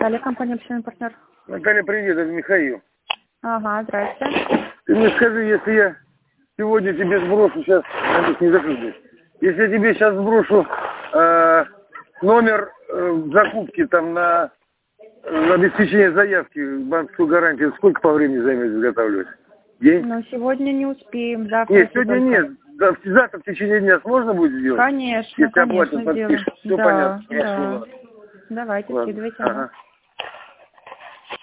Наталья, компания «Общественный партнер». Наталья, привет, это Михаил. Ага, здрасте. Ты мне скажи, если я сегодня тебе сброшу, сейчас, не закрыл, если я тебе сейчас сброшу номер закупки там на обеспечение заявки в банковскую гарантию, сколько по времени займет изготавливать? День? Ну, сегодня не успеем, завтра. Нет, сегодня нет. Завтра в течение дня можно будет сделать? Конечно, если конечно, оплату подпишешь. Все да, понятно. да. Хорошо, ладно. Давайте, Ладно. скидывайте. Ага.